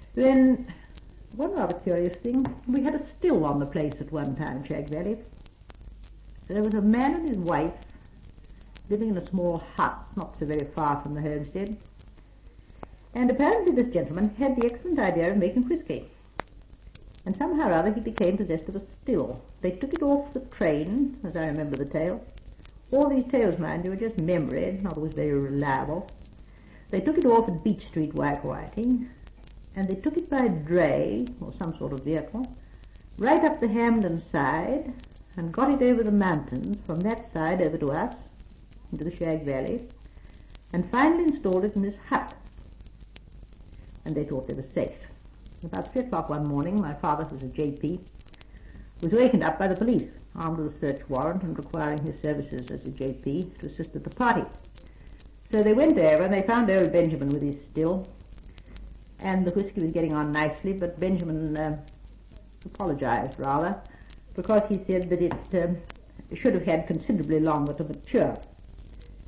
Then, one rather curious thing, we had a still on the place at one time, Shag Valley. There was a man and his wife living in a small hut not so very far from the homestead. And apparently this gentleman had the excellent idea of making whisky. And somehow or other he became possessed of a still. They took it off the train, as I remember the tale. All these tales, mind you, are just memory, not always very reliable. They took it off at Beach Street, Whiting, and they took it by dray, or some sort of vehicle, right up the Hamden side, and got it over the mountains, from that side over to us, into the Shag Valley, and finally installed it in this hut. And they thought they were safe. About 3 o'clock one morning, my father, who was a JP, was wakened up by the police, armed with a search warrant and requiring his services as a JP to assist at the party. So they went over and they found old Benjamin with his still, and the whisky was getting on nicely, but Benjamin apologized rather, because he said that it should have had considerably longer to mature.